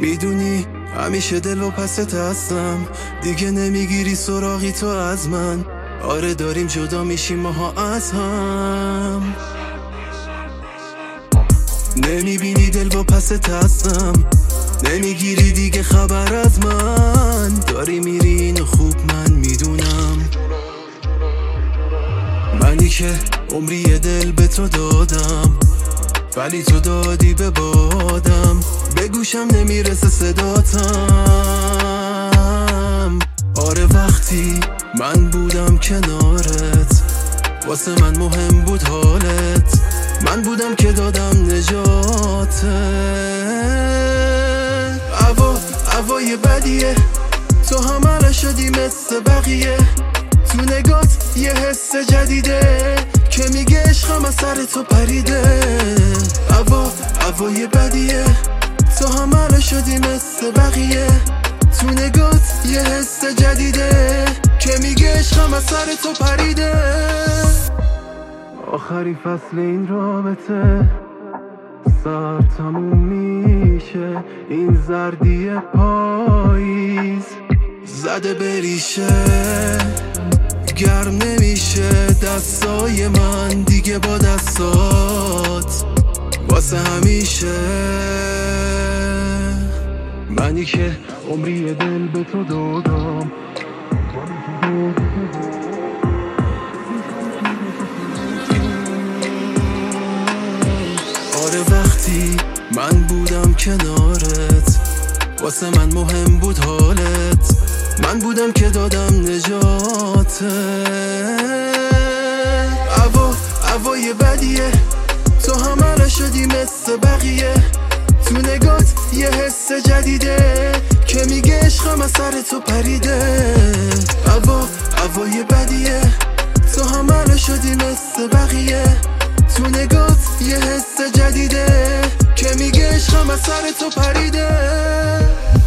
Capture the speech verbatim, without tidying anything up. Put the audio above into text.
میدونی همیشه دل و پست هستم، دیگه نمیگیری سراغی تو از من. آره داریم جدا میشیم ماها از هم، نمیبینی دل و پست هستم، نمیگیری دیگه خبر از من. داری میری اینو خوب من میدونم، منی که عمری دل به تو دادم، ولی تو دادی به بادم. به گوشم نمیرسه صداتم. آره وقتی من بودم کنارت، واسه من مهم بود حالت، من بودم که دادم نجاتت. هوا هوای بدیه، تو همه شدی مثل بقیه. تو نگات یه حس جدیده که میگه عشقم از سر تو پریده. هوا هوای بدیه، تو همه شدی مثل بقیه. تو نگات یه حس جدیده که میگه عشقم از سر تو پریده. آخری فصل این رابطه سر تموم میشه، این زردی پاییز زده بریشه، گرم نمیشه دستای من دیگه با دستات واسه همیشه. منی که عمری دل به تو دادم، آره وقتی من بودم کنارت، واسه من مهم بود حالت، من بودم که دادم نجاتت. هوا هوای بدیه، تو همه شدی مثل بقیه. تو نگات یه حس جدیده که میگه عشقم از سر تو پریده. هوا هوای بدیه، تو همه شدی مثل بقیه. تو نگات یه حس جدیده که میگه عشقم از سر تو پریده.